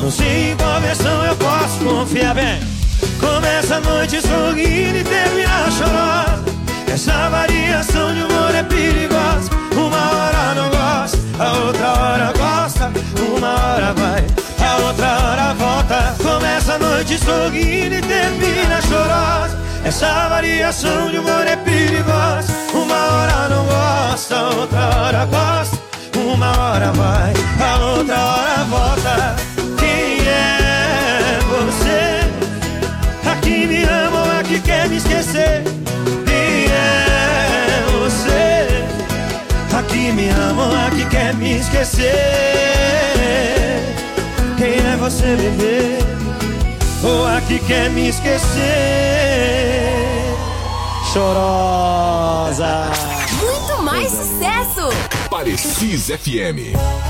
sem conversão eu posso confiar bem. Começa a noite sorrindo e termina chorando. Essa variação de humor é perigosa. Uma hora não gosta, a outra hora gosta. Uma hora vai, a outra hora volta. Começa a noite sorrindo e termina chorosa. Essa variação de humor é perigosa. Uma hora não gosta, a outra hora gosta. Uma hora vai, a outra hora volta. Quem é você? A que me ama ou a que quer me esquecer? Quem é você? A que me ama ou a que quer me esquecer? Quem é você, bebê? Ou a que quer me esquecer? Chorosa. Muito mais sucesso. Parecis FM.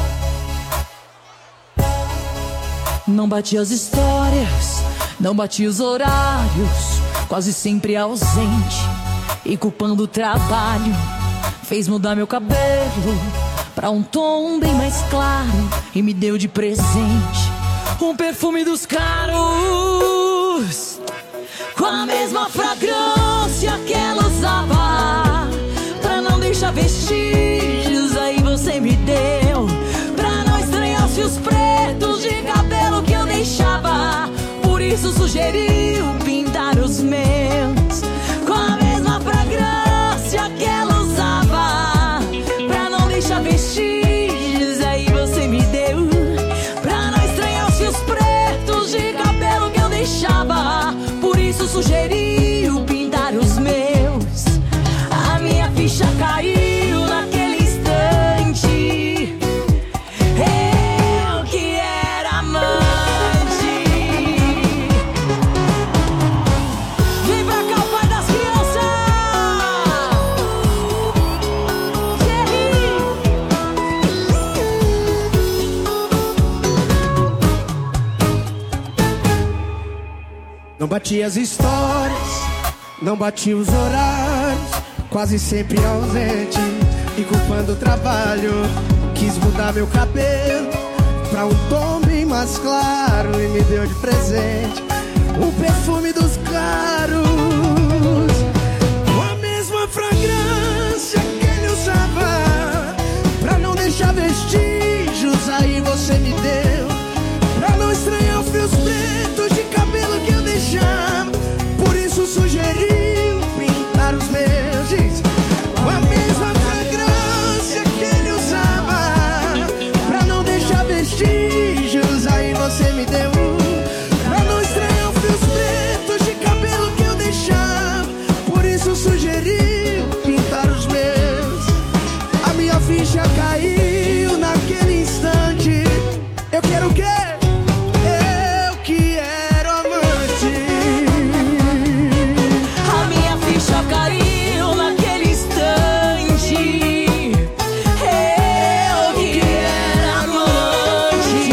Não bati as histórias, não bati os horários, quase sempre ausente e culpando o trabalho. Fez mudar meu cabelo pra um tom bem mais claro e me deu de presente um perfume dos caros, com a mesma fragrância que ela usava, pra não deixar vestígios. Aí você me deu, pra não estranhar os fios pretos de cabelo que eu deixava. Por isso sugeriu pintar os meus com a mesma fragrância que ela usava, pra não deixar vestígios. Aí você me deu, pra não estranhar os fios pretos de cabelo que eu deixava. Por isso sugeriu pintar os meus. A minha ficha caiu naquele instante. Eu que era amante. Vem pra cá, o pai das crianças. Não bati as histórias, não bati os horários, quase sempre ausente e culpando o trabalho. Quis mudar meu cabelo pra um tom bem mais claro e me deu de presente um perfume dos caros, com a mesma fragrância que ele usava, pra não deixar vestígios. Aí você me deu, pra não estranhar os fios pretos de cabelo que eu deixava. Por isso sugeriu pintar os meus jeans com a mesma fragrância que ele usava, pra não deixar vestígios. Aí você me deu, pra não estranhar os fios pretos de cabelo que eu deixava. Por isso sugeriu pintar os meus. A minha ficha caiu naquele instante. Eu quero o quê? Eu que era amante. A minha ficha caiu naquele instante. Eu que era amante.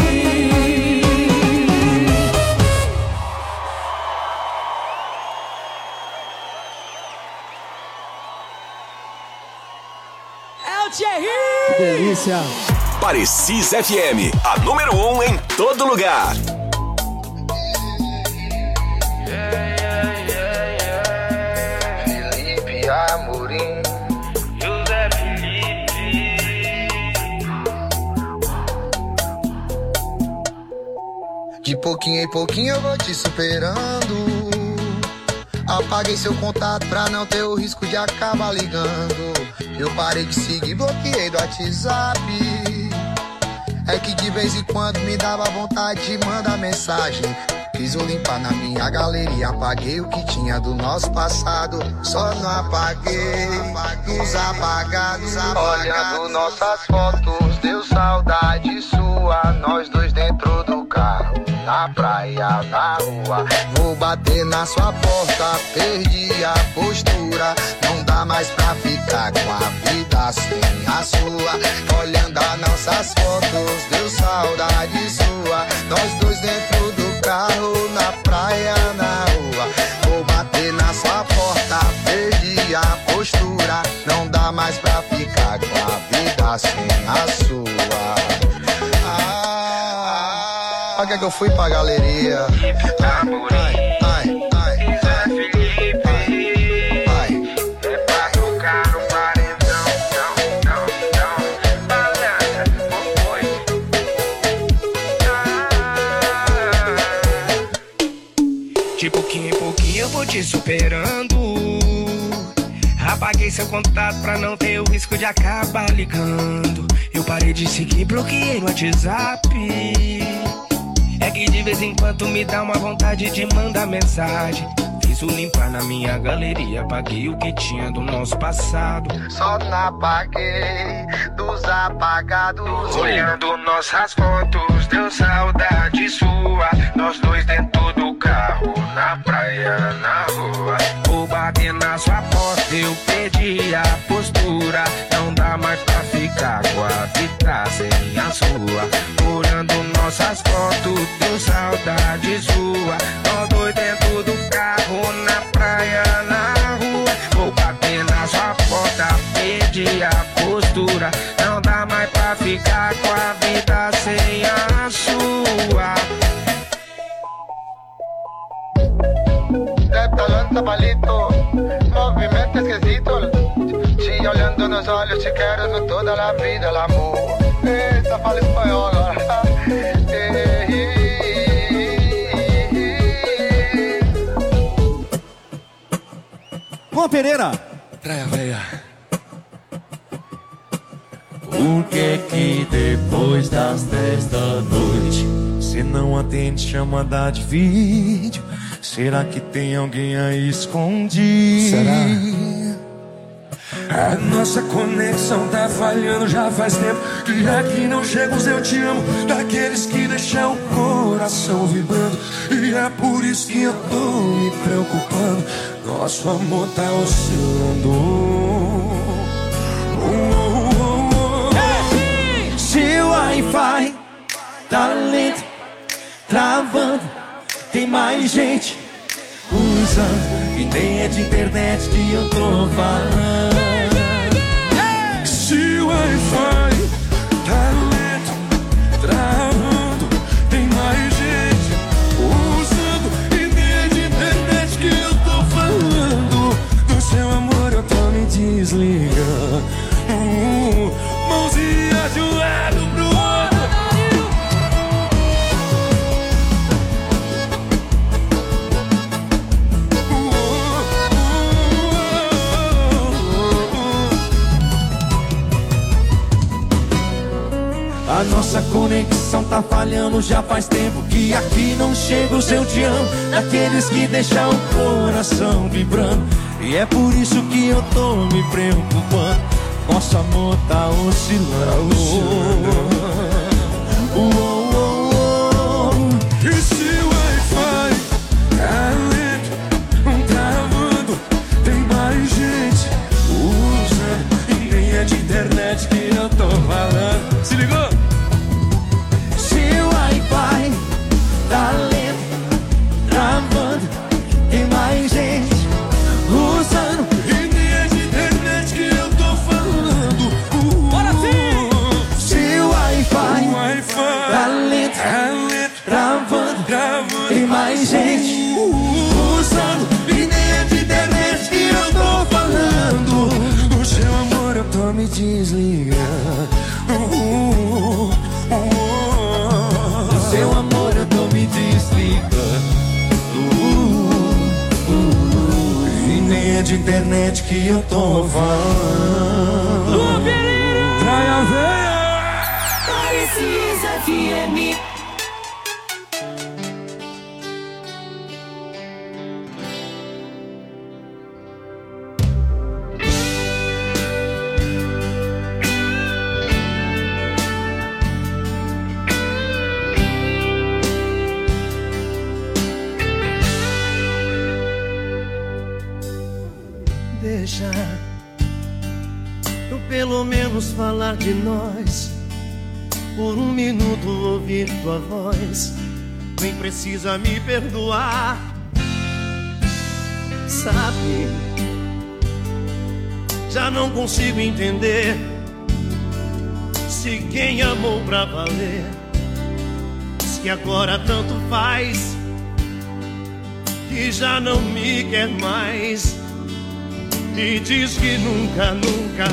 É o Thierry. Que delícia. Parecis FM, a número 1 em todo lugar. Felipe Amorim, José Felipe. De pouquinho em pouquinho eu vou te superando. Apaguei seu contato pra não ter o risco de acabar ligando. Eu parei de seguir, bloqueei do WhatsApp. É que de vez em quando me dava vontade de mandar mensagem. Quis eu limpar na minha galeria, apaguei o que tinha do nosso passado. Só não apaguei os apagados. Olhando nossas fotos, deu saudade sua. Nós dois dentro do carro, na praia, na rua. Vou bater na sua porta, perdi a postura. Não dá mais pra ficar com a vida sem a sua. Olhando as nossas fotos, deu saudade sua. Nós dois dentro do carro, na praia, na rua. Vou bater na sua porta, perdi a postura. Não dá mais pra ficar com a vida sem a sua. que eu fui pra galeria. Ai, ai, ai, ai, Felipe. Ai. É pra tocar no paredão, não, balança, de pouquinho em pouquinho eu vou te superando. Apaguei seu contato pra não ter o risco de acabar ligando. Eu parei de seguir, bloqueei no WhatsApp. É que de vez em quando me dá uma vontade de mandar mensagem. Fiz o limpar na minha galeria, apaguei o que tinha do nosso passado. Só não apaguei dos apagados. Olhando nossas fotos, deu saudade sua. Nós dois dentro do carro, na praia, na rua. Vou bater na sua porta, eu perdi a postura. Não dá mais pra ficar com a vida sem a sua. Olhando nossas fotos, deu saudade sua. Nós dois dentro do carro, na praia, na rua. Vou bater na sua porta, perdi a postura. Não dá mais pra ficar com a vida sem a sua. De talento palito, movimento esquisito. Sigue olhando nos olhos, te quero toda a vida, el amor. Eita, fala espanhol agora. Juan Pereira. Praia, praia. Por que depois das 10 da noite Cê não atende chamada de vídeo? Será que tem alguém aí escondido? Será? A nossa conexão tá falhando já faz tempo. Que aqui não chega os eu te amo, daqueles que deixam o coração vibrando. E é por isso que eu tô me preocupando. Nosso amor tá oscilando. Seu Wi-Fi tá lento, travando. Tem mais gente usando, e nem é de internet que eu tô falando. Se o Wi-Fi tá lento, travando, tem mais gente usando, e nem é de internet que eu tô falando. Do seu amor eu tô me desligando. Mãozinha de um lado pro outro. A nossa conexão tá falhando já faz tempo. Que aqui não chega o seu te amo, daqueles que deixam o coração vibrando. E é por isso que eu tô me preocupando. Nosso amor tá oscilando. E se o Wi-Fi tá lento, travando, tem mais gente usando, e nem é de internet que eu tô falando. Se ligou? Se o Wi-Fi tá lento, travando, tem mais gente usando, E nem é de internet que eu tô falando. Bora sim! se o Wi-Fi Wi-Fi tá lento, travando, tem mais gente usando, e nem é de internet que eu tô falando. Do seu amor eu tô me desligando. Do seu amor eu tô me desligando. E nem é de internet que eu tô falando. Praia Veia. Parecia FM. Deixa eu pelo menos falar de nós. Por um minuto ouvir tua voz. Nem precisa me perdoar. Sabe, já não consigo entender se quem amou pra valer que agora tanto faz, que já não me quer mais, e diz que nunca, nunca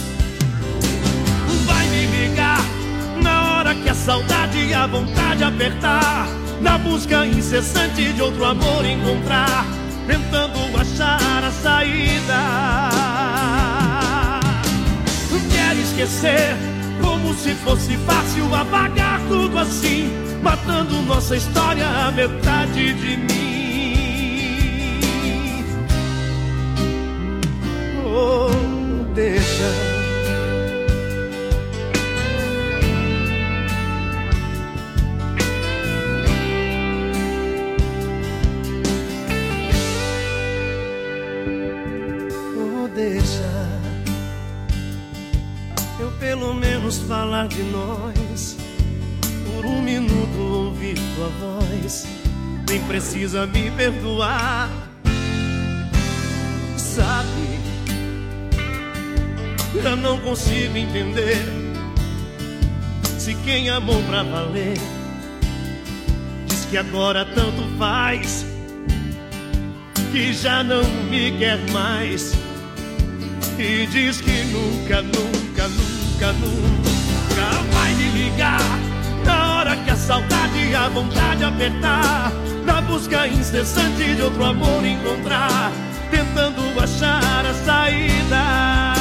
vai me ligar na hora que a saudade e a vontade apertar, na busca incessante de outro amor encontrar, tentando achar a saída. Quero esquecer como se fosse fácil apagar tudo assim, matando nossa história, a metade de mim. Oh, deixa. Oh, deixa eu pelo menos falar de nós, por um minuto ouvir tua voz. Nem precisa me perdoar, sabe? Eu não consigo entender se quem amou pra valer diz que agora tanto faz, que já não me quer mais, e diz que nunca, nunca, nunca, nunca vai me ligar na hora que a saudade e a vontade apertar, na busca incessante de outro amor encontrar, tentando achar a saída.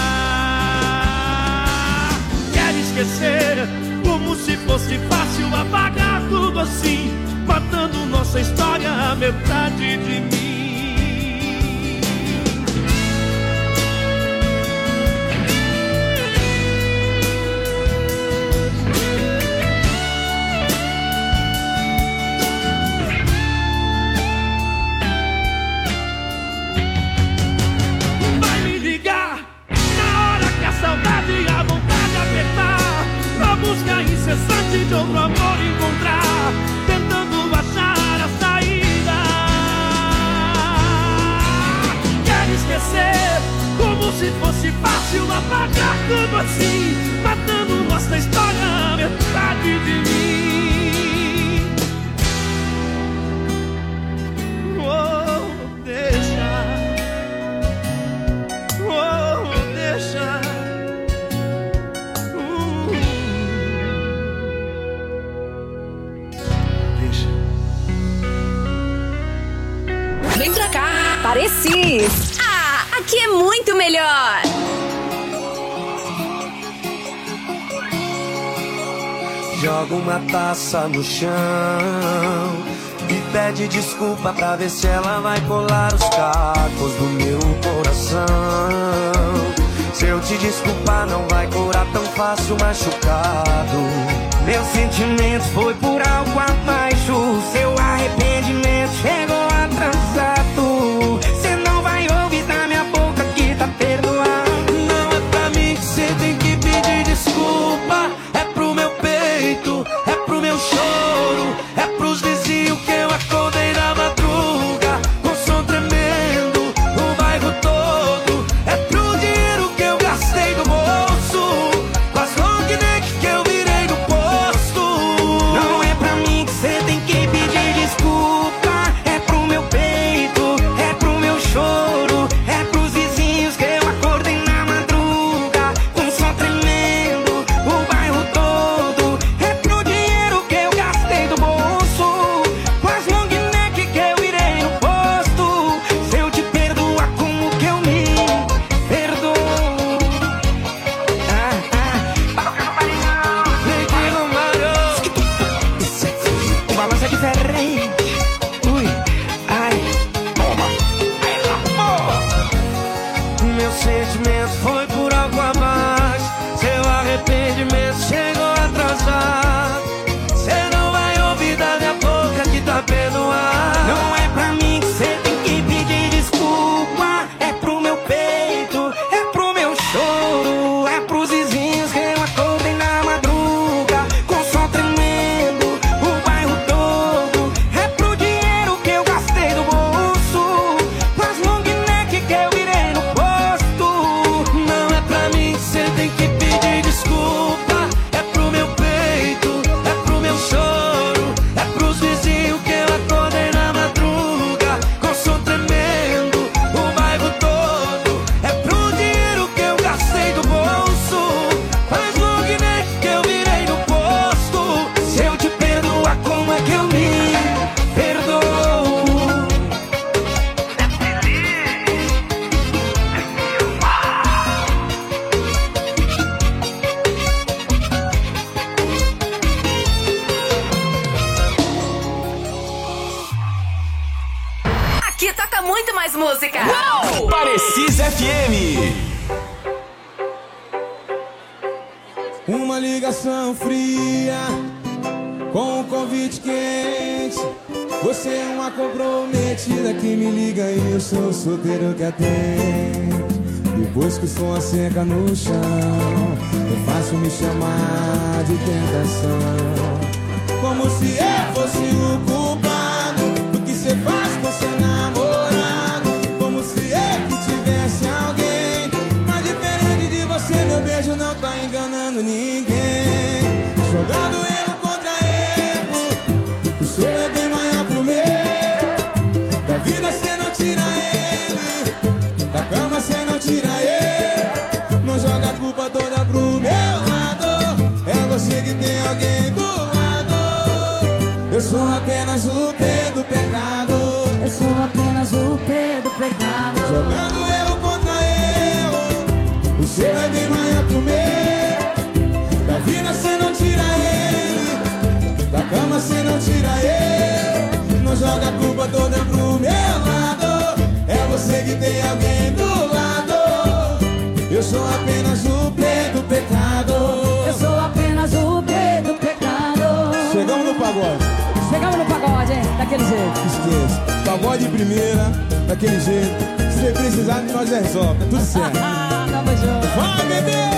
Quer esquecer como se fosse fácil apagar tudo assim, matando nossa história, a metade de mim. Busca incessante de outro amor encontrar, tentando achar a saída. Quer esquecer como se fosse fácil apagar tudo assim, matando nossa história, a metade de mim. Oh, deixa. Oh, deixa. Vem pra cá, Parecis. Ah, aqui é muito melhor. Joga uma taça no chão e pede desculpa pra ver se ela vai colar os cacos do meu coração. Se eu te desculpar não vai curar tão fácil machucado. Meu sentimento foi por algo abaixo, seu arrependimento chegou atrasado. Cê não vai ouvir da minha boca que tá perdoado. Não é pra mim que cê tem que pedir desculpa, é pro meu peito, é pro meu choro, é pros vizinhos que eu acordei na madruga com som tremendo, o bairro todo, é pro dinheiro que eu gastei do bolso, com as long neck que eu virei no posto. Não é pra mim que cê tem que pedir desculpa, é pro meu peito, é pro meu choro, é pros vizinhos que eu acordei na madruga com som tremendo, o bairro todo, é pro dinheiro que eu gastei do bolso, com as long neck que eu virei no posto. Se eu te perdoar, como que eu me perdoo? Neguinho Mario, o balanço é diferente. Ui, ai, toma. Meu sentimento foi por algo abaixo, seu arrependimento chegou atrasado. Cê não vai ouvir da minha boca que tá perdoado. Não é pra mim que cê tem que pedir desculpa, é pro meu peito, é pro meu choro, é pros vizinhos que eu acordei na madruga com som tremendo, o bairro todo, é pro dinheiro que eu gastei do bolso, com as long neck que eu virei no posto. Não é pra mim que cê tem que pedir desculpa, é pro meu peito, é ainda muito mais música. Uou! Parecis FM. Uma ligação fria com um convite quente. Você é uma comprometida que me liga e eu sou o solteiro que atende. Depois que o som seca no chão, é fácil me chamar de tentação. Como se eu fosse o culpado do que você faz com seu namorado. Como se eu que tivesse alguém. Mas diferente de você, meu beijo não tá enganando ninguém. Jogando erro contra erro, o seu é bem maior pro meu. Da vida cê não tira ele, da cama cê não tira ele. Não joga a culpa toda pro meu lado. É você que tem alguém do lado. Eu sou apenas o P do pecado. Eu sou apenas o P do pecado. Jogando erro contra erro, o seu é bem maior pro meu. Da vida cê não tira ele, da cama cê não tira ele. Não joga a culpa toda pro meu lado. É você que tem alguém do lado. Eu sou apenas o P do pecado. Eu sou apenas o P do pecado. Chegamos no pagode. Chegamos no pagode, hein? Daquele jeito. Esqueça. Pagode de primeira, daquele jeito. Se você precisar, nós resolve. Tá tudo certo. Tamo junto. Vai, bebê!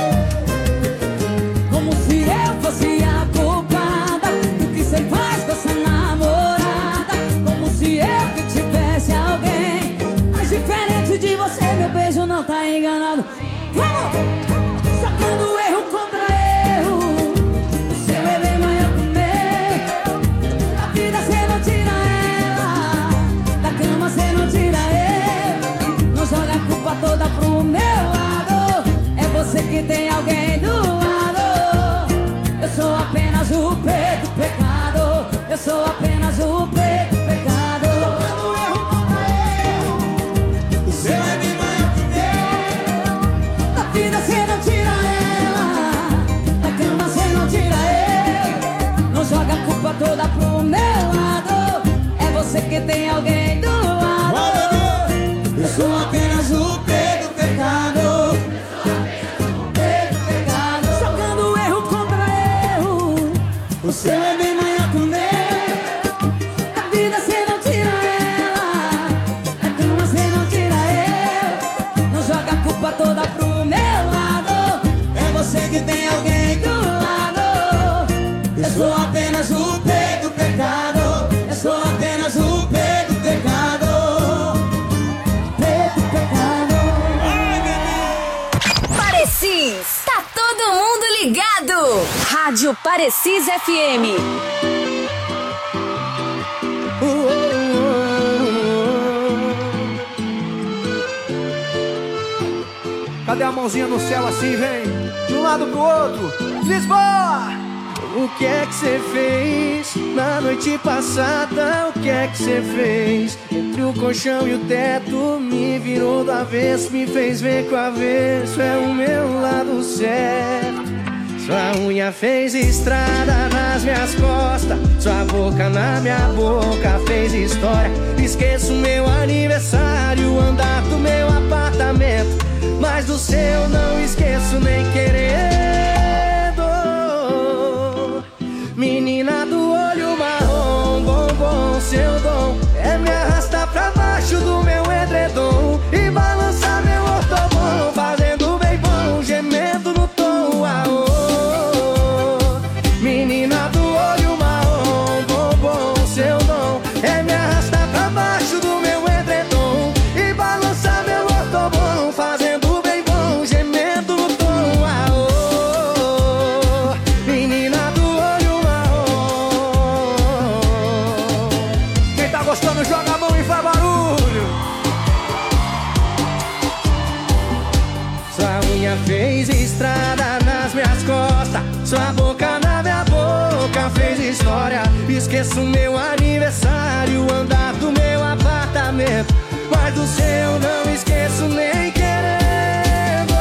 Como se eu fosse a culpada do que você faz com essa namorada. Como se eu que tivesse alguém. Mas diferente de você, meu beijo não tá enganado. Vamos! Sacando erro contra erro, o seu é bem maior que o meu. Da vida cê não tira ela, da cama cê não tira ele. Não joga a culpa toda pro meu lado. É você que tem alguém do lado. Eu sou apenas o P do pecado. Eu sou apenas o P do pecado. Sacando erro contra erro, o seu é bem maior que o meu. da vida cê não tira ela, da cama cê não tira ele. Não joga a culpa toda pro meu lado. É você que tem alguém do lado. Eu sou apenas o P do pecado. P do pecado. Jogando erro contra erro, O seu é bem maior que o meu. da vida cê não tira ela, da cama cê não tira ele. Não joga a culpa toda pro meu lado. É você que tem alguém do lado. Eu sou apenas o P do pecado. Eu sou apenas o P do pecado. P do pecado. Parecis, tá todo mundo ligado. Rádio Parecis FM. Cadê a mãozinha no céu assim, vem? De um lado pro outro. Lisboa! O que é que você fez na noite passada? O que é que você fez? Entre o colchão e o teto, me virou do avesso, me fez ver que o avesso é o meu lado certo. Sua unha fez estrada nas minhas costas, sua boca na minha boca fez história. Esqueço meu aniversário, andar do meu apartamento, mas do seu não esqueço nem querendo. Menina do olho marrom, bombom, seu dom é me arrastar pra baixo do meu edredom e balançar meu ortobom, fazendo bem bom, gemendo no tom, aô. Menina do olho marrom, bombom, seu dom é me arrastar pra baixo do meu edredom e balançar meu ortobom, fazendo bem bom, gemendo no tom, aô. Menina do olho marrom. Quem tá gostando joga a mão e faz barulho. Sua unha fez estrada nas minhas costas, sua boca na minha boca fez história. Esqueço meu aniversário, andar do meu apartamento, mas do seu não esqueço nem querendo.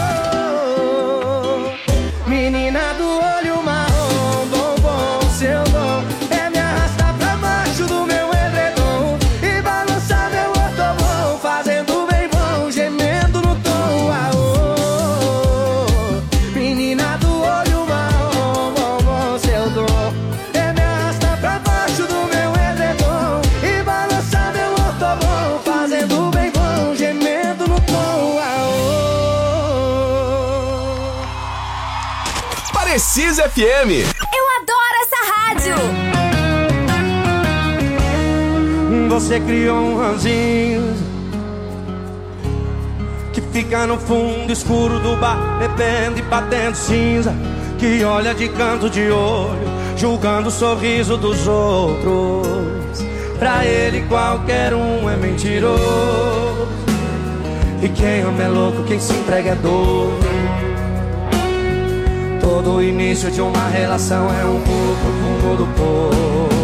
Menina do olho marrom, bombom, seu dom é me arrastar pra baixo do meu edredom e balançar meu ortobom, Parecis FM. Eu adoro essa rádio. Você criou um ranzinho que fica no fundo escuro do bar, bebendo e batendo cinza, que olha de canto de olho, julgando o sorriso dos outros. Pra ele qualquer um é mentiroso, e quem ama é louco, quem se entrega é doido. Todo início de uma relação é um pulo pro fundo do poço.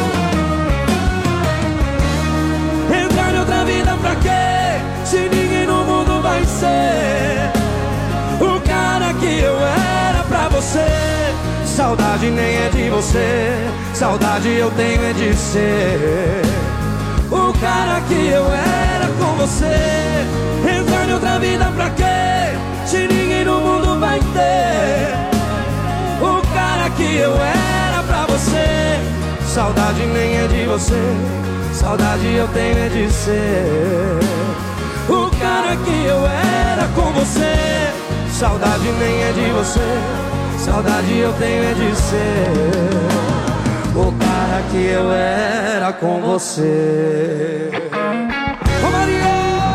Entrar em outra vida pra quê? Se ninguém no mundo vai ser o cara que eu era pra você. Saudade nem é de você, saudade eu tenho é de ser o cara que eu era com você. Entrar em outra vida pra quê? Se ninguém no mundo vai ter o cara que eu era pra você. Saudade nem é de você, saudade eu tenho é de ser o cara que eu era com você. Saudade nem é de você, saudade eu tenho é de ser o cara que eu era com você. Ô Maria!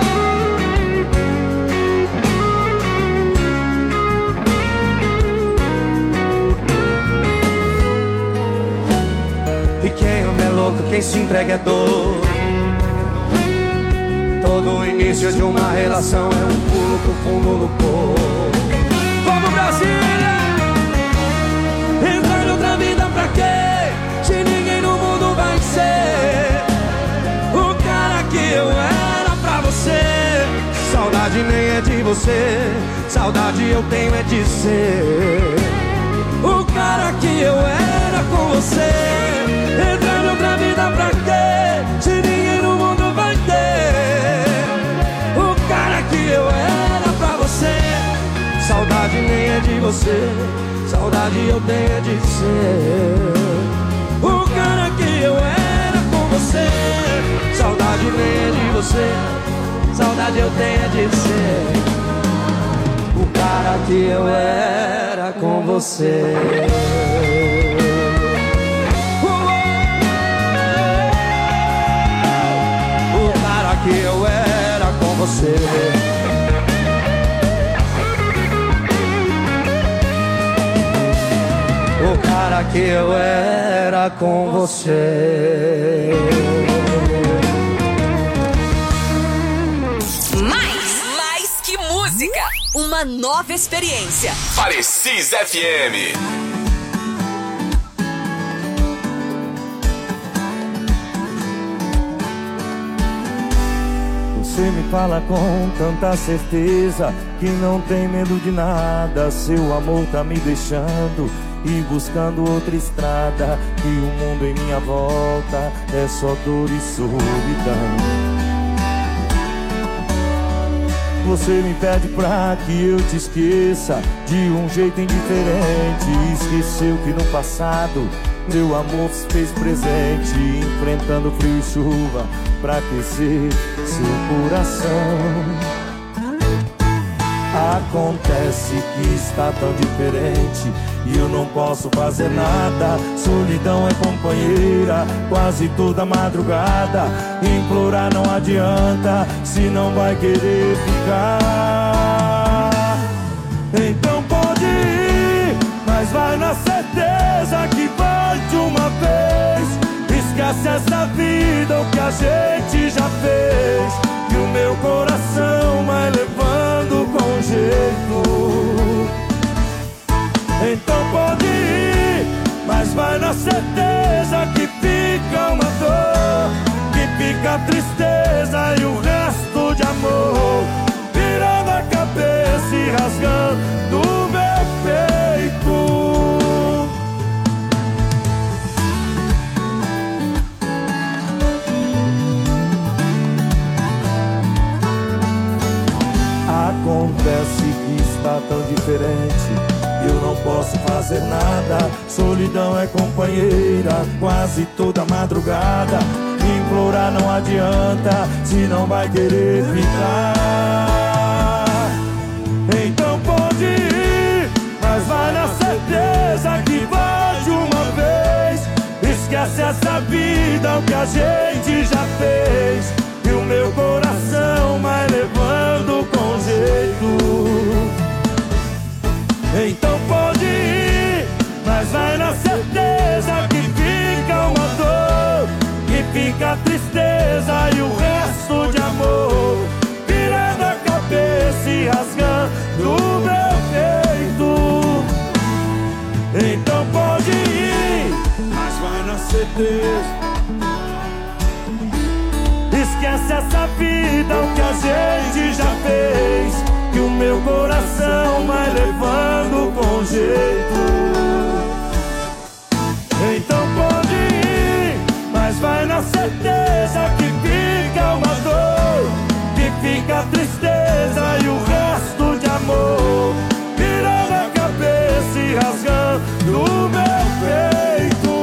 E quem ama é louco, quem se entrega é doido. Todo início de uma relação é um pulo pro fundo do poço. Vamos Brasília! Entrar em outra vida pra quê? Se ninguém no mundo vai ser o cara que eu era pra você. Saudade nem é de você, saudade eu tenho é de ser o cara que eu era com você. Entrar em outra vida pra quê? Se ninguém no mundo vai ter o cara que eu era pra você. Saudade nem é de você, saudade eu tenho é de ser o cara que eu era com você. Saudade nem é de você, saudade eu tenho é de ser o cara que eu era com você. O cara que eu era com você. O cara que eu era com você. Mais que música, uma nova experiência. Parecis FM. Você me fala com tanta certeza que não tem medo de nada. Seu amor tá me deixando e buscando outra estrada. E o mundo em minha volta é só dor e solidão. Você me pede pra que eu te esqueça de um jeito indiferente. Esqueceu que no passado meu amor se fez presente, enfrentando frio e chuva pra aquecer seu coração. Acontece que está tão diferente e eu não posso fazer nada. Solidão é companheira quase toda madrugada. Implorar não adianta se não vai querer ficar. Então pode ir, mas vai na certeza que vai de uma vez. Esquece essa vida, o que a gente já fez. Que o meu coração vai levando com jeito. Então pode ir, mas vai na certeza que fica uma dor, que fica a tristeza e o resto de amor, virando a cabeça e rasgando o meu peito. Acontece que está tão diferente, eu não posso fazer nada. Solidão é companheira quase toda madrugada. Implorar não adianta se não vai querer ficar. Então pode ir, mas vai na certeza certeza que vai de uma vez. Esquece essa vida, o que a gente já fez. E o meu coração vai levando com jeito. Então pode ir, mas vai na certeza que fica uma dor, que fica a tristeza e o resto de amor, virando a cabeça e rasgando o meu peito. Então pode ir, mas vai na certeza. Esquece essa vida, o que a gente já fez, que o meu coração vai levando com jeito. Então pode ir, mas vai na certeza que fica uma dor, que fica a tristeza e o resto de amor, virando a cabeça e rasgando o meu peito.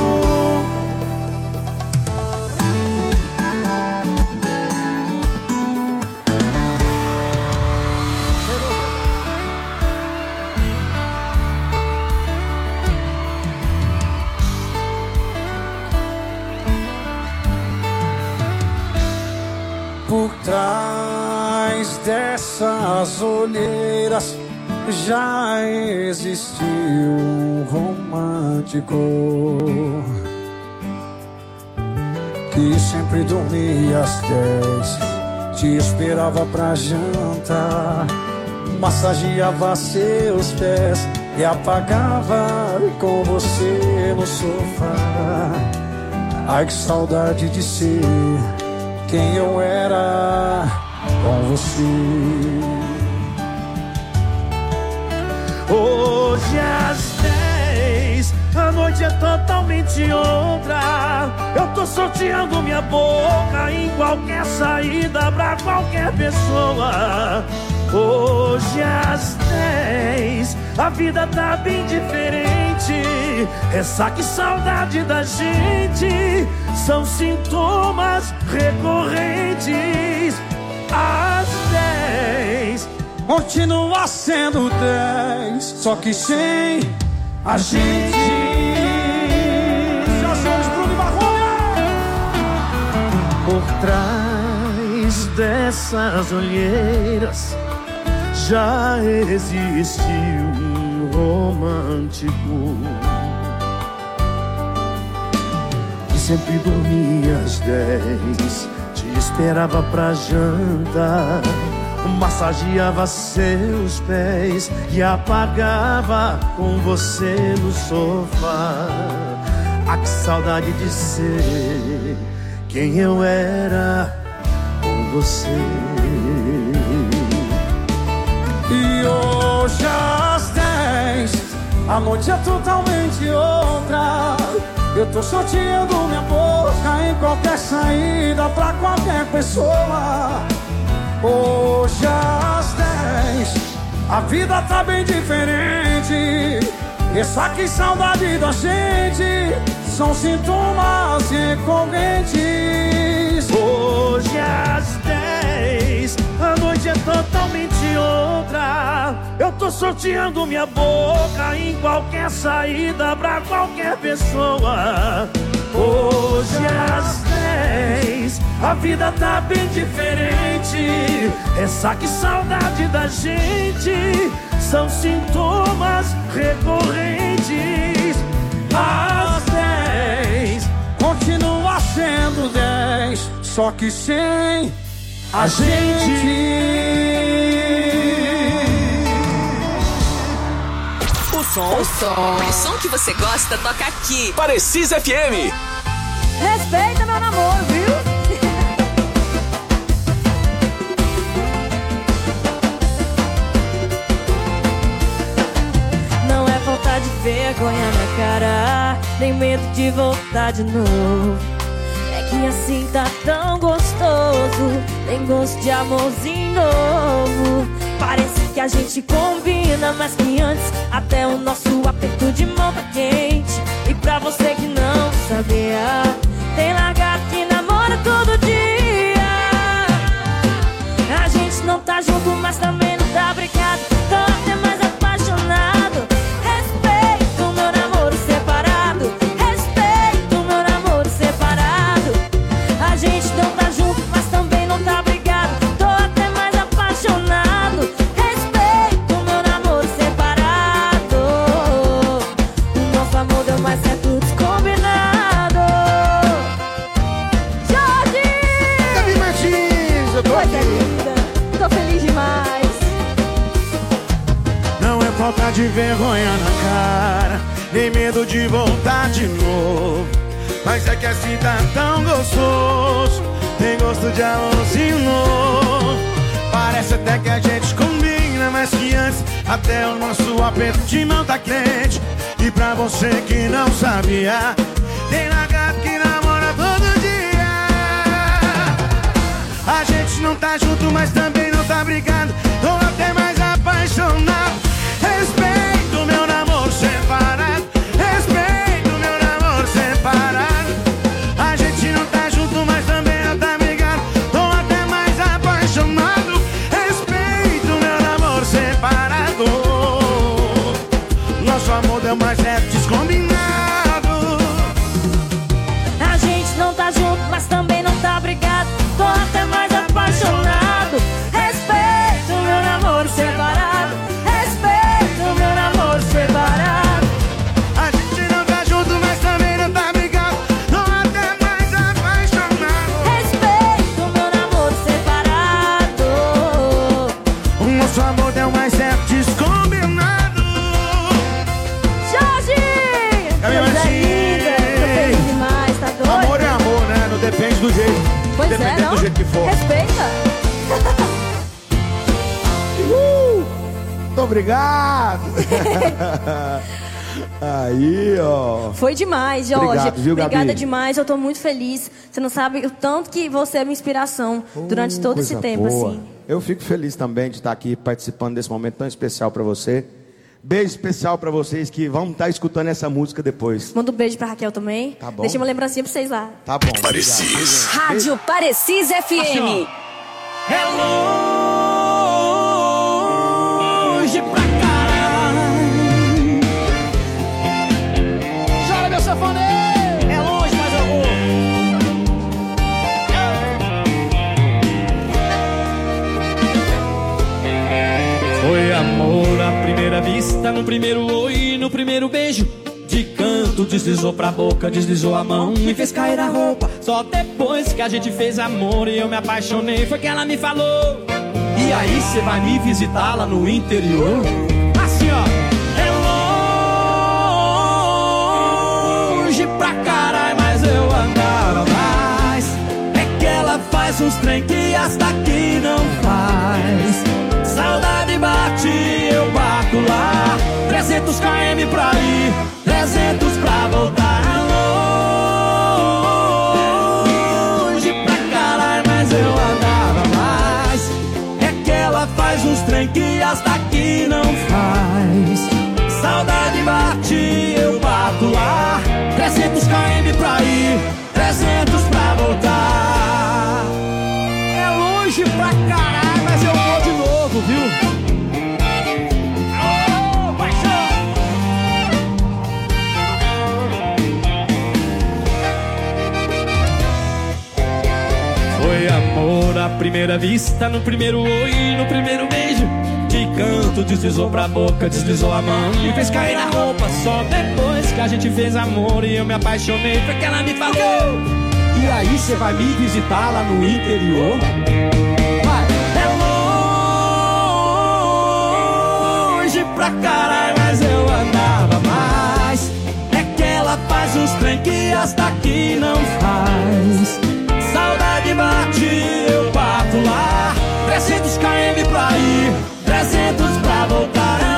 Por trás dessas olheiras já existiu um romântico que sempre dormia às 10, te esperava pra jantar, massageava seus pés e apagava com você no sofá. Ai, que saudade de ser quem eu era com você. Hoje às 10, a noite é totalmente outra. Eu tô sorteando minha boca em qualquer saída pra qualquer pessoa. Hoje às 10, a vida tá bem diferente. Ressaca e saudade da gente são sintomas recorrentes. Às 10 continua sendo 10, só que sem a gente. Por trás dessas olheiras já existiu um romântico que sempre dormia às 10, te esperava pra jantar, massageava seus pés e apagava com você no sofá. Ah, que saudade de ser quem eu era com você. E hoje às 10, a noite é totalmente outra. Eu tô sorteando minha boca em qualquer saída pra qualquer pessoa. Hoje às 10, a vida tá bem diferente. Ressaca e saudade da gente são sintomas recorrentes. Hoje às 10, a noite é totalmente outra. Eu tô sorteando minha boca em qualquer saída pra qualquer pessoa. Hoje às 10, a vida tá bem diferente. Ressaca e saudade da gente são sintomas recorrentes. Às 10 continua sendo 10, só que sem a gente. O som que você gosta toca aqui. Parecis FM. Respeita meu namoro, viu? Não é falta de vergonha na cara, nem medo de voltar de novo. É que assim tá tão gostoso, tem gosto de amorzinho novo. Parece que a gente combina, mas que antes até o nosso aperto de mão tá quente. E pra você que não sabia, tem lagarto que namora todo dia. A gente não tá junto, mas também não tá brigado, tô até mais apaixonado. Respeita o meu de vergonha na cara, nem medo de voltar de novo. Mas é que assim tá tão gostoso, tem gosto de amorzinho novo. Parece até que a gente combina, mas que antes até o nosso aperto de mão tá quente. E pra você que não sabia, tem lagarto que namora todo dia. A gente não tá junto, mas também não tá brigando. Tô até mais apaixonado. Respeito meu namoro separado, respeito meu namoro separado. A gente não tá junto, mas também não tá brigado. Tô até mais apaixonado. Respeito meu namoro separado. Nosso amor deu mais certo descombinado. A gente não tá junto, mas também não tá brigado. Tô até mais apaixonado. Respeito meu namoro separado. Respeito meu namoro separado. A gente não tá junto, mas também não tá brigado. Tô até mais apaixonado. Respeito meu namoro separado. O nosso amor deu mais certo descombinado. Jorge! Coisa linda. Tô feliz demais, tá doido? Amor é amor, né? Não depende do jeito. Pois Dependendo é, não? do jeito que for. Respeita. Muito obrigado. Aí, ó. Foi demais, Jorge. Obrigado, viu, Gabi? Obrigada demais, eu tô muito feliz. Você não sabe o tanto que você é minha inspiração durante todo esse tempo, boa. assim. Eu fico feliz também de estar aqui participando desse momento tão especial pra você. Beijo especial pra vocês que vão estar escutando essa música depois. Manda um beijo pra Raquel também. Tá bom. Deixa uma lembrancinha pra vocês lá. Tá bom. Parecis. Rádio Parecis FM. É longe pra caralho. Chora, meu sanfoneiro. É longe, mas eu vou. Foi amor à primeira vista, no primeiro oi, no primeiro beijo. De canto deslizou pra boca, deslizou a mão e fez cair a roupa. Só depois que a gente fez amor e eu me apaixonei foi que ela me falou: e aí cê vai me visitar lá no interior? Assim ó, é longe pra caralho, mas eu andava mais. É que ela faz uns trem que hasta aqui não faz. Saudade bate, eu bato lá. 300 km pra ir, 300 pra voltar. Longe pra caralho, mas eu andava mais. É que ela faz uns trem que hasta aqui não faz. Saudade bate, eu bato lá. 300 km pra ir, 300 pra voltar. É longe pra caralho, mas eu vou de novo, viu? Foi amor à primeira vista, no primeiro oi, no primeiro beijo. De canto deslizou pra boca, deslizou a mão e fez cair na roupa. Só depois que a gente fez amor e eu me apaixonei foi que ela me falou: e aí cê vai me visitar lá no interior? Vai. É longe pra caralho, mas eu andava mais. É que ela faz uns trem que hasta aqui não faz. Saudade bate, eu bato lá. 300 km pra ir, 300 pra voltar. É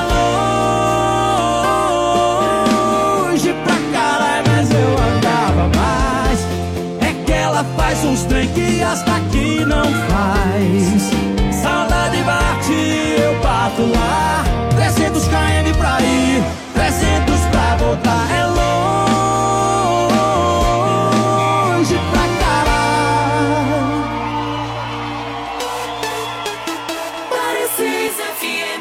longe pra caralho, mas eu andava mais. É que ela faz uns trem que hasta aqui não faz. Saudade bate, eu bato lá. 300 km pra ir, 300 pra voltar. É longe pra caralho. Parecis FM.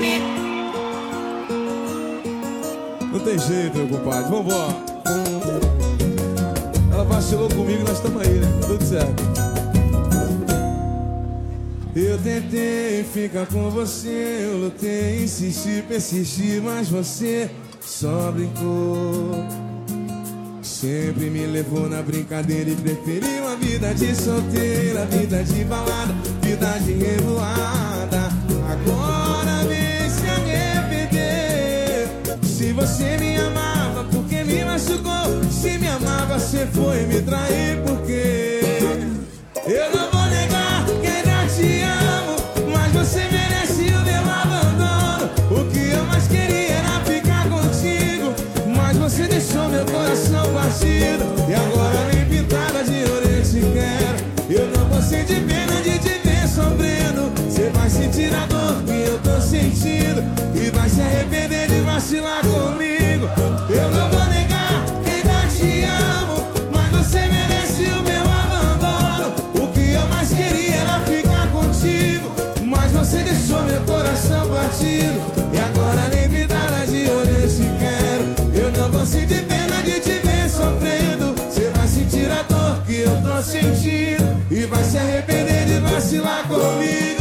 Não tem jeito, meu compadre. Vambora. Ela vacilou comigo, nós estamos aí, né? Tudo certo. Eu tentei ficar com você, eu lutei, insisti, persisti, mas você só brincou. Sempre me levou na brincadeira e preferiu a vida de solteira, vida de balada, vida de revoada. Agora vem se arrepender. Se você me amava, por que me machucou? Se me amava, você foi me trair, por quê? Eu não vou negar que ainda te amo, mas você merece o meu abandono. O que eu mais queria era ficar contigo, mas você deixou meu coração partido. E agora nem pintada de ouro eu te quero. Eu não vou sentir pena de te ver sofrendo. Você vai sentir a dor que eu tô sentindo e vai se arrepender de vacilar comigo. Eu não vou negar que ainda te amo, mas você merece o meu abandono. O que eu mais queria era ficar contigo, mas você deixou meu coração partido. E agora nem me dá de olho eu te quero. Eu não vou sentir pena de te ver sofrendo. Você vai sentir a dor que eu tô sentindo e vai se arrepender de vacilar comigo.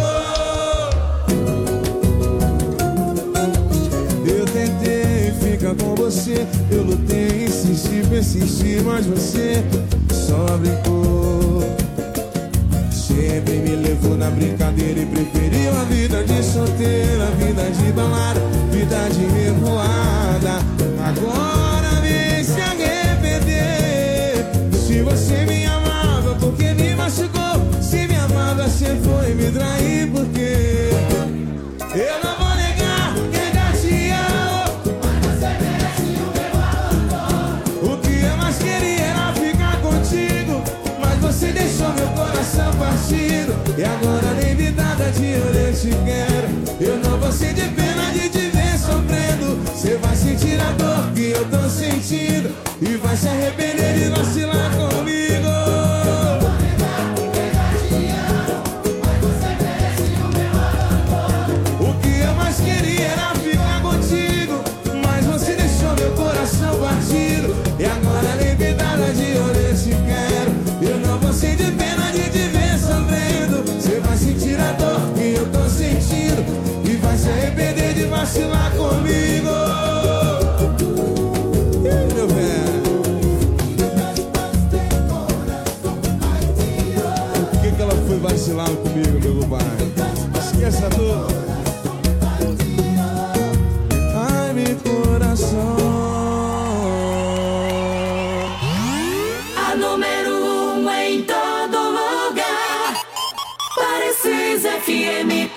Eu tentei ficar com você, eu lutei, insisti, persisti, mas você só brincou. Sempre me levou na brincadeira e preferiu a vida de solteira, a vida de balada, vida de revoada. Agora vem se arrepender. Se você me amava, por que me machucou? Se me amava, você foi me trair, por quê? Eu não vou negar que ainda te amo, mas você merece o meu abandono. O que eu mais queria era ficar contigo, mas você deixou meu coração partido. E agora nem me nada de olho eu te quero. Eu não vou sentir pena de te ver sofrendo. Você vai sentir a dor que eu tô sentindo e vai se arrepender de vacilar comigo. O que eu mais queria era ficar contigo, mas você deixou meu coração partido. E agora nem me nada de olho eu te quero. Eu não vou sentir pena de te ver sofrendo. Você vai sentir a dor que eu tô sentindo e vai se arrepender de vacilar comigo. Meu velho, por que ela foi vacilar comigo, meu compadre? Esqueça tudo. Ai, meu coração. A número 1 em todo lugar. Parecis FM.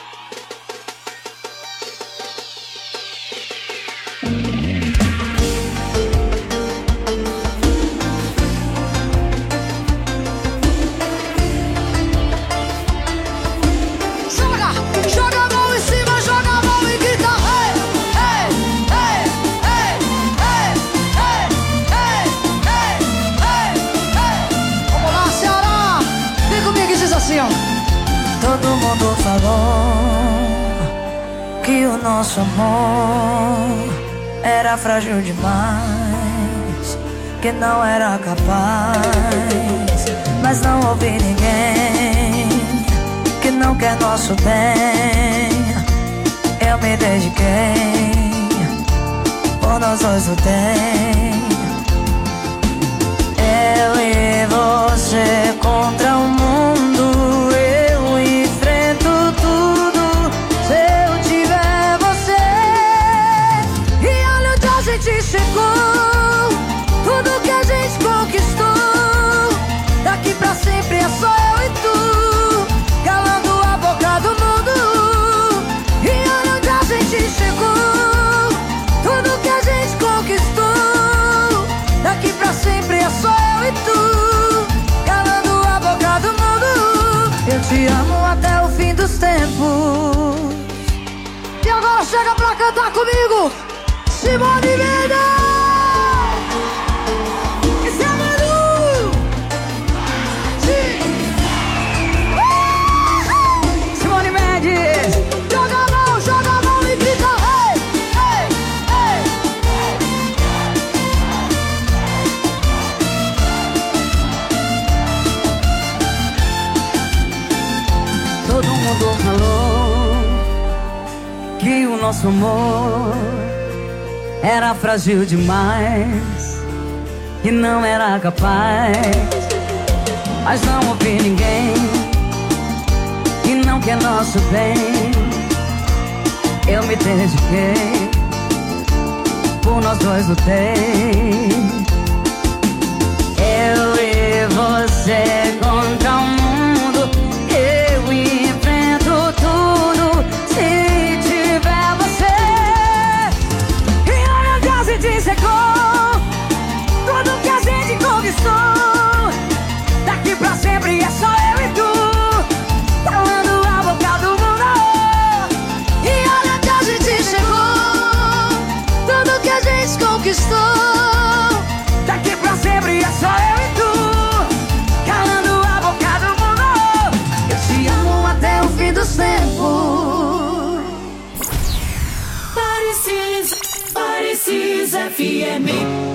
Joga a mão em cima, joga a mão e grita. Ei, ei, ei, ei, ei, ei, ei, ei, ei. Vamos lá, Ceará. Vem comigo e diz assim, ó. Todo mundo falou que o nosso amor era frágil demais, que não era capaz. Mas não ouvi ninguém que não quer nosso bem. Eu me dediquei, por nós dois lutei. Eu e você contra o mundo, eu enfrento tudo se eu tiver você. E olha onde a gente chegou, tudo que a gente conquistou. Daqui pra sempre é só eu e tu, calando a boca do mundo. E olha onde a gente chegou, tudo que a gente conquistou. Daqui pra sempre é só eu e tu, calando a boca do mundo. Eu te amo até o fim dos tempos. E agora chega pra cantar comigo, Simone Mendes. Esse é Manu. Simone Mendes. Joga a mão e grita. Ei, ei, ei. Todo mundo falou que o nosso amor era frágil demais, que não era capaz. Mas não ouvi ninguém que não quer nosso bem. Eu me dediquei, por nós dois lutei. Eu e você contra o mundo, eu enfrento tudo se tiver você. E olha Deus e dissecou tudo que a gente conquistou. Daqui pra sempre é só eu e tu, calando a boca do mundo. E olha que a gente chegou, tudo que a gente conquistou. Daqui pra sempre é só eu e tu, calando a boca do mundo. Eu te amo até o fim dos tempos. Parecis FM.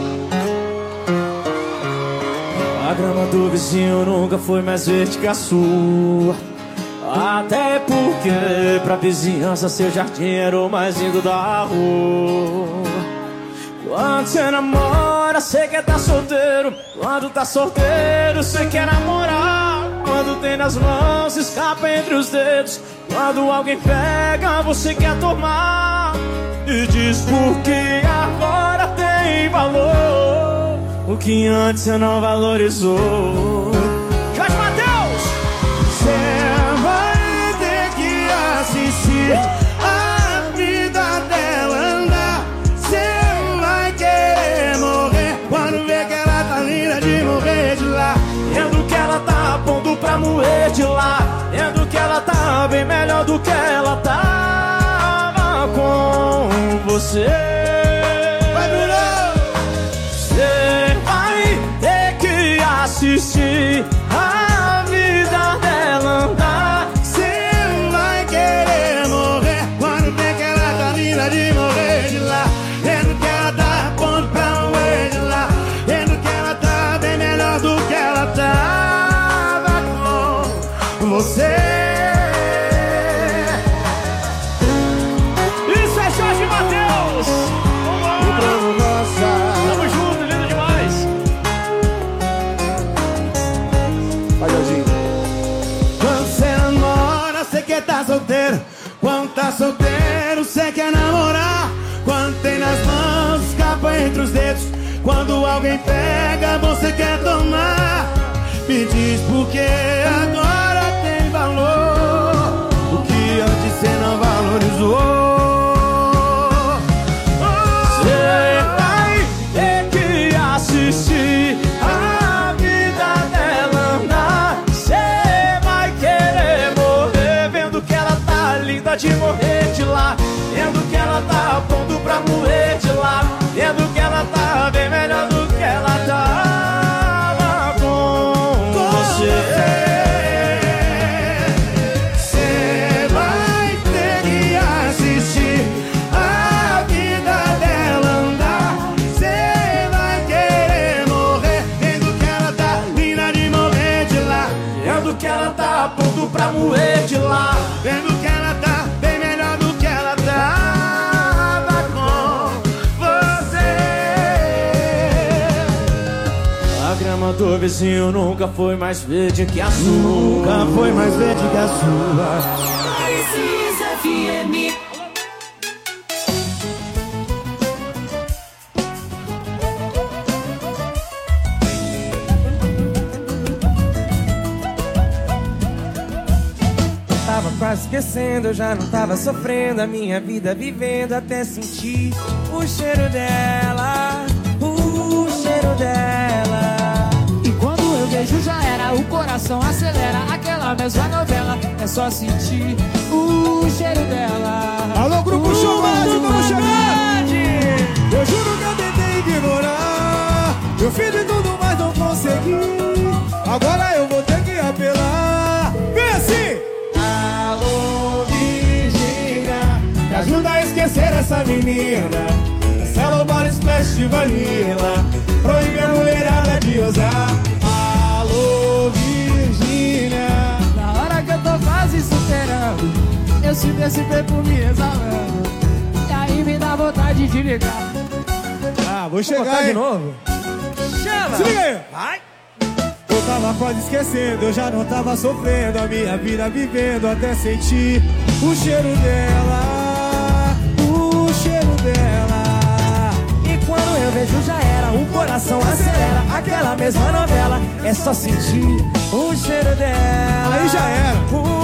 A grama do vizinho nunca foi mais verde que a sua. Até porque pra vizinhança seu jardim era o mais lindo da rua. Quando você namora, você quer tá solteiro. Quando tá solteiro, você quer namorar. Quando tem nas mãos, escapa entre os dedos. Quando alguém pega, você quer tomar. E diz porque agora tem valor o que antes você não valorizou. Jorge Mateus! Você vai ter que assistir a vida dela andar. Você vai querer morrer quando ver que ela tá linda de morrer de lá. Vendo que ela tá a ponto pra morrer de lá. Vendo que ela tá bem melhor do que ela tava com você. Vai, Bruno! Você vai ter que assistir a vida dela andar. Você vai querer morrer quando ver que ela tá linda de morrer de lá. Vendo que ela tá a ponto pra morrer de lá. Vendo que ela tá bem melhor do que ela tava com você. Isso é Jorge Mateus! Tamo junto, lindo demais! Vai, Jorginho. Quando você namora, você quer tá solteiro. Quando tá solteiro, você quer namorar. Quando tem nas mãos, escapa entre os dedos. Quando alguém pega, você quer tomar. Me diz por que agora tem valor o que antes você não valorizou. Você vai ter que assistir a vida dela andar. Você vai querer morrer vendo que ela tá linda de morrer de lá. Vendo que ela tá a ponto pra morrer de lá. Vendo que ela tá bem melhor do que ela tava com você. Você vai ter que assistir a vida dela andar. Você vai querer morrer vendo que ela tá linda de morrer de lá. Vendo que ela tá a ponto pra morrer de lá. Vendo que ela tá bem melhor do que ela tava com você. A grama do vizinho nunca foi mais verde que a sua. Nunca foi mais verde que a sua. Parecis FM. Tava quase esquecendo, eu já não tava sofrendo. A minha vida vivendo até sentir o cheiro dela, o cheiro dela. E quando eu vejo já era, o coração acelera. Aquela mesma novela, é só sentir o cheiro dela. Alô, Grupo Showmatch, estamos chegando! Eu juro que eu tentei ignorar. Eu fiz de tudo, mas não consegui. Agora eu vou ter que apelar. Vem assim! Alô, Virgínia, me ajuda a esquecer essa menina. Cello Body Splash de vanilla, proíbe a mulherada de usar. Alô, Virgínia, Na hora que eu tô quase superando, eu sinto esse tempo me exalando. E aí me dá vontade de ligar. Ah, vou chegar de novo. Chama! Se liga aí. Vai! Eu tava quase esquecendo, eu já não tava sofrendo. A minha vida vivendo até sentir o cheiro dela, o cheiro dela. E eu vejo já era, o coração acelera. Aquela mesma novela, é só sentir o cheiro dela. Aí já era.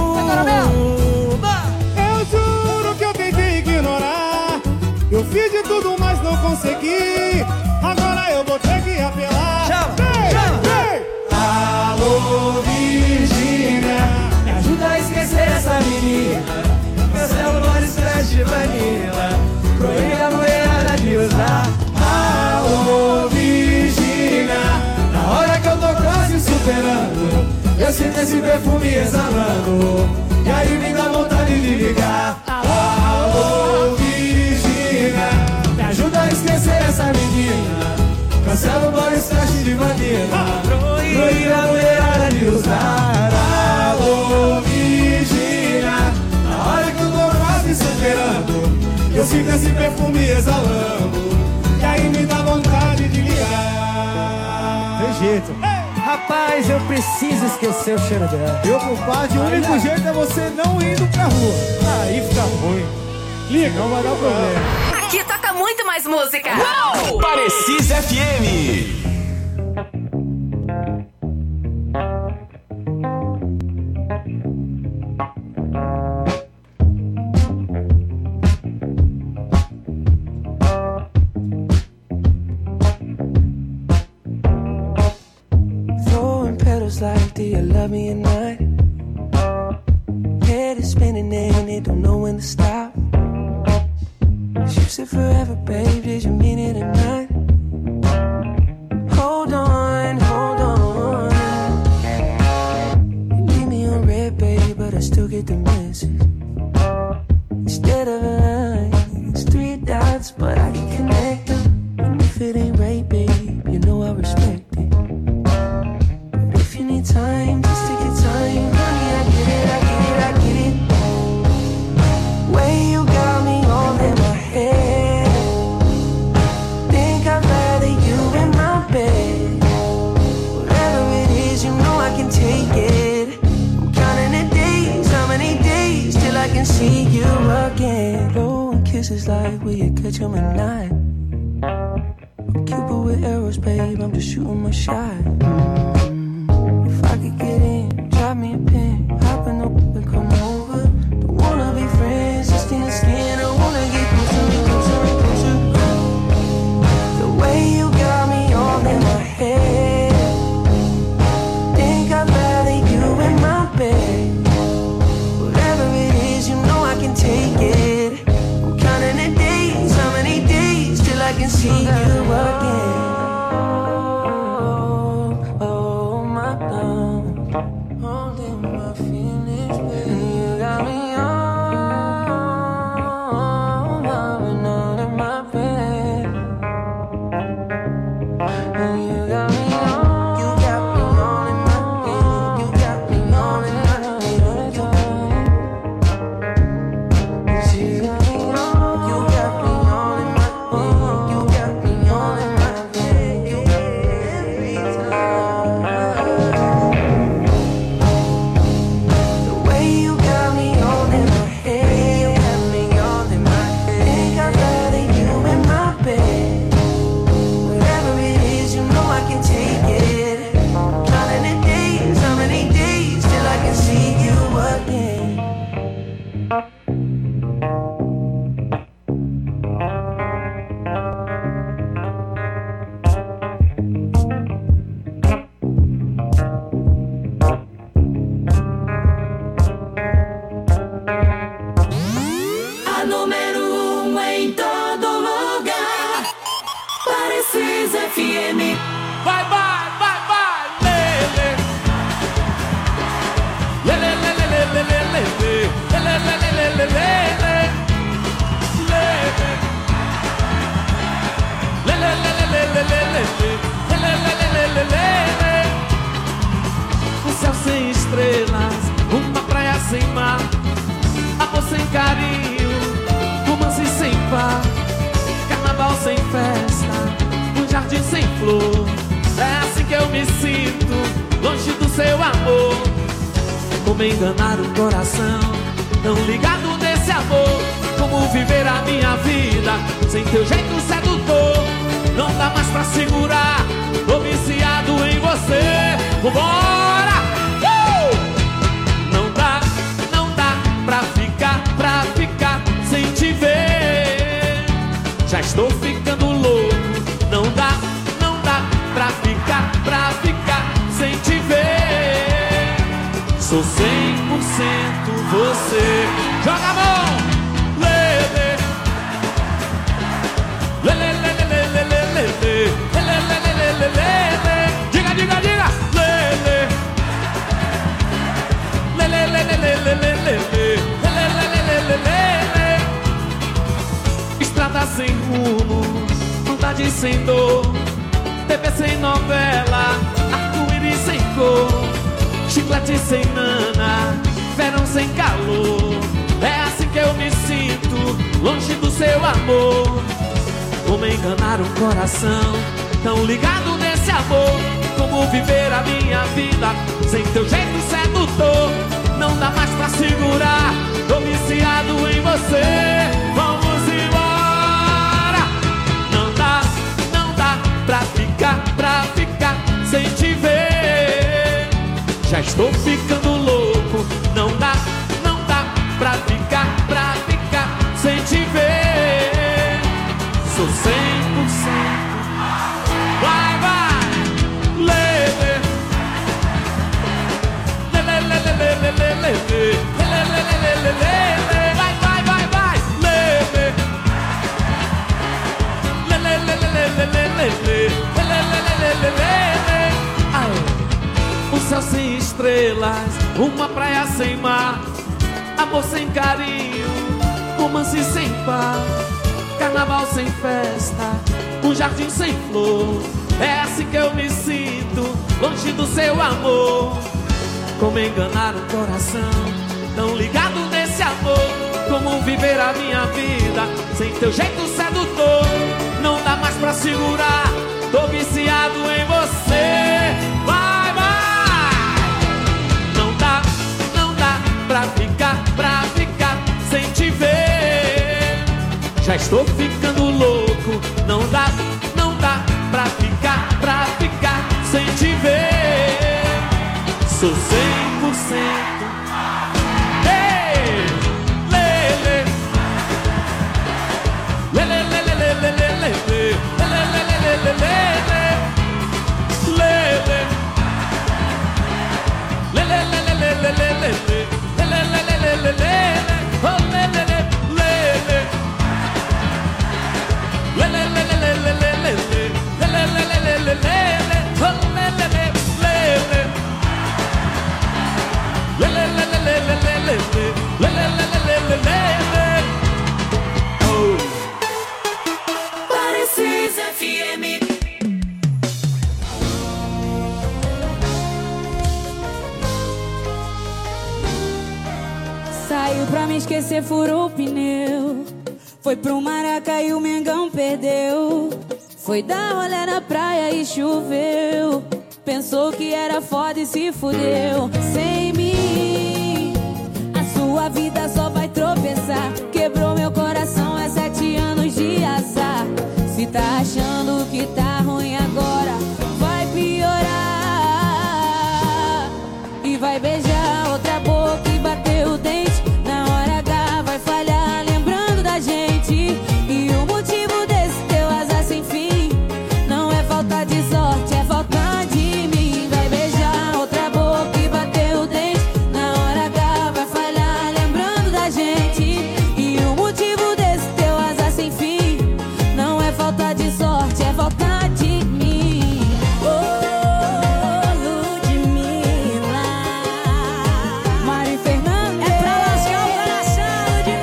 Eu juro que eu tentei ignorar. Eu fiz de tudo, mas não consegui. Agora eu vou ter que apelar. Chama, ei, chama. Ei. Alô, Virgínia, me ajuda a esquecer essa menina. Meu celular Express de Vanilla, proíbe a mulherada de usar. alô, Virgínia, na hora que eu tô quase superando, eu sinto esse perfume exalando, e aí me dá vontade de ligar. Alô, Virgínia, me ajuda a esquecer essa menina. Cancela o body Express de Vanilla, proíbe a mulherada de usar. Alô, Virgínia, na hora que eu tô quase superando, eu sinto esse perfume exalando, e aí me dá vontade de ligar. Tem jeito. Rapaz, eu preciso esquecer o cheiro dela. Meu compadre, o único jeito é você não indo pra rua. Aí fica ruim. Liga, não vai dar problema. Aqui toca muito mais música. Uau! Parecis FM. Like, do you love me or not? Head is spinning and it don't know when to stop. You said forever, babe, did you mean it or not? Hold on, hold on. You leave me on red, babe, but I still get the message. Instead of a line, it's 3 dots, but I can connect them. And if it ain't right, babe, you know I respect it. If you need time, just take your time. Honey, I get it, I get it, I get it. Way you got me all in my head. Think I'd rather you in my bed. Whatever it is, you know I can take it. I'm counting the days, how many days till I can see you again. Blowing kisses like will you catch them at night? I'm Cupid with arrows, babe, I'm just shooting my shot. If I could get in, drop me a pin, hop in the whip and come over. Don't wanna be friends, just skin to skin. I wanna get closer, closer, closer. The way you got me all in my head. Think I'd rather you in my bed. Whatever it is, you know I can take it. I'm counting the days, how many days till I can see you again. Um céu sem estrelas, uma praia sem mar, amor sem carinho, romance sem par, carnaval sem festa, um jardim sem flor. É assim que eu me sinto, longe do seu amor. Como enganar o coração, tão ligado nesse amor. Como viver a minha vida sem teu jeito sedutor. não dá mais pra segurar. Tô viciado em você. Vambora! Não dá pra ficar sem te ver. Já estou ficando louco. Não dá pra ficar sem te ver. Sou 100% você. Joga a mão! Lele, lele, lele, lele, lele, lele, lele, lele. Diga, diga, diga! Lele, lele, lele, lele, lele, lele, lele. Estrada sem rumo, vontade sem dor, TV sem novela, arco-íris sem cor, chiclete sem nana, verão sem calor. É assim que eu me sinto, longe do seu amor. Como enganar um coração tão ligado nesse amor? Como viver a minha vida sem teu jeito sedutor? Não dá mais pra segurar, tô viciado em você. Vamos embora. Não dá pra ficar sem te ver. Já estou ficando louco. Não dá pra ficar sem te ver. Sou 100%. Vai, vai. Lele, lele, lele, lele, lele, lele, lele, lele. Vai, vai, vai, vai. Lele, lele, lele, lele, lele, lele, lele. Um céu sem estrelas, uma praia sem mar, amor sem carinho, romance sem paz, carnaval sem festa, um jardim sem flor. É assim que eu me sinto, longe do seu amor. Como enganar um coração tão ligado nesse amor? Como viver a minha vida sem teu jeito sedutor? Não dá mais pra segurar, tô viciado em você. Vai, vai. Não dá pra ficar sem te ver. Já estou ficando louco. Não dá pra ficar sem te ver. Sou 100%. Ei, lele, lele, lele, lele, lele, lele, lele, Parecis FM. Saiu pra me esquecer, furou o pneu. Foi pro Maraca e o Mengão perdeu. Foi dar rolê na praia e choveu. Pensou que era foda e se fudeu. Sem mim, a sua vida só vai tropeçar. Quebrou meu coração, é 7 anos de azar. Se tá achando que tá ruim agora, vai piorar. E vai beijar outra boca e bater o dente. Na hora H vai falhar lembrando da gente. E o motivo desse teu azar sem fim não é falta de sorte, é falta de mim. Vai beijar outra boca e bater o dente. Na hora H vai falhar lembrando da gente. E o motivo desse teu azar sem fim não é falta de sorte, é falta de mim. Oh, Ludmilla, Mari Fernandes. É pra lascar o coração,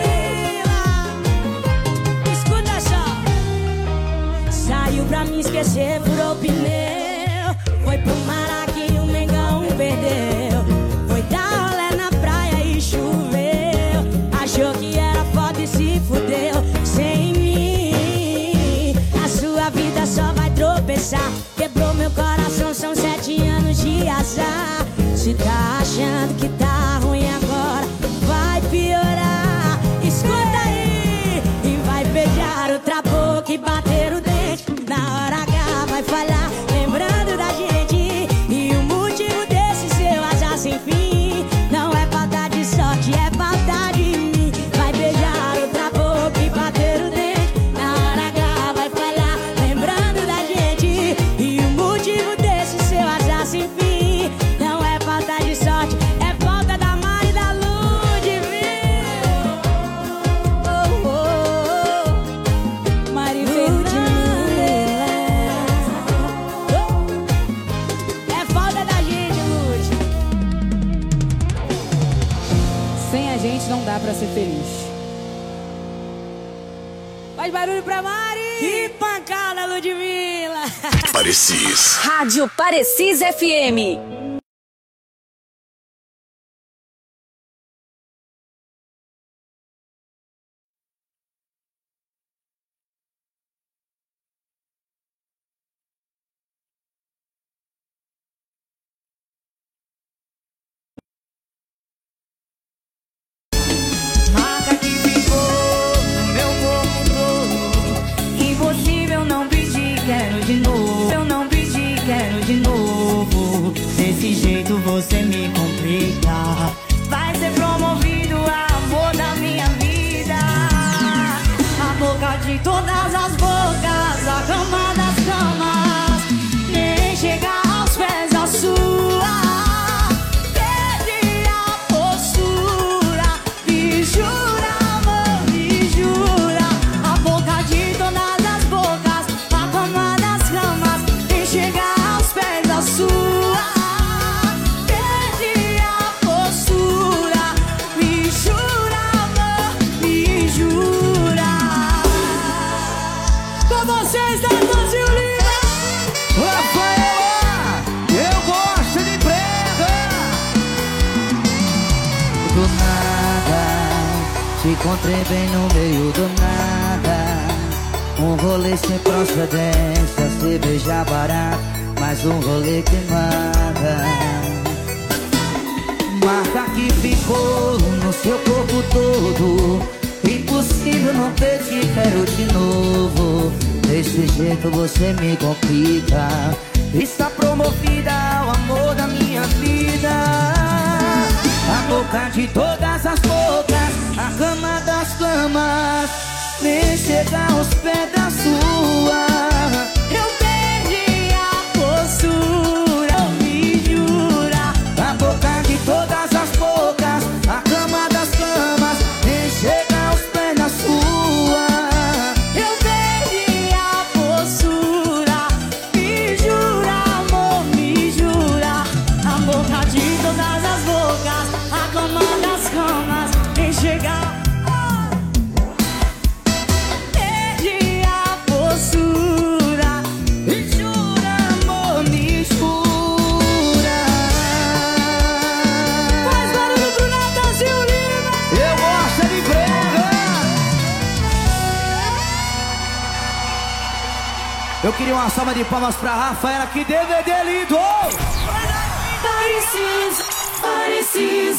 Ludmilla. Escuta só. Saiu pra me esquecer, furou o pneu. Foi pro Maraca e o Mengão perdeu. Foi dar rolê na praia e choveu. Achou que era foda e se fudeu. Sem mim, a sua vida só vai tropeçar. Quebrou meu coração, são 7 anos de azar. Se tá achando que tá ruim agora, vai piorar. Escuta aí. E vai beijar outra boca e bater o dente. Na hora Sem a gente não dá pra ser feliz. Faz barulho pra Mari! Que pancada, Ludmilla! Parecis. Rádio Parecis FM. Marca que ficou no meu corpo todo. Impossível não pedir, quero de novo. Eu não pedi, quero de novo. Desse jeito você me complica. Vai ser promovido a amor da minha vida. A boca de todas as bocas, a cama das camas, nem chegar aos pés da sua. Perdi a postura, me jura, amor, me jura. A boca de todas as bocas, a cama das camas, nem chegar aos pés da sua. Perdi a postura, me jura, amor, me jura. Com vocês da Brasil Lima, Rafaela, eu gosto de prega. do nada, te encontrei bem no meio do nada. Um rolê sem procedência, se beijar barato, mas um rolê que nada. Marca que ficou no seu corpo todo. Impossível não pedir, quero de novo. Desse jeito você me complica. Está promovida ao amor da minha vida. A boca de todas as bocas, a cama das camas, nem chega aos pés da sua. Eu perdi a postura, me jura. A boca de todas as bocas, a cama das camas, nem chega aos pés da sua. Eu perdi a postura, me jura, amor, me jura. A boca de todas as bocas, a cama das camas, nem chega. Perdi a postura, me jura, amor, me jura. Faz barulho pro Natanzinho Lima. Eu gosto de prega. Eu queria uma salva de palmas pra Rafaela, que DVD lindo. Parecis, Parecis.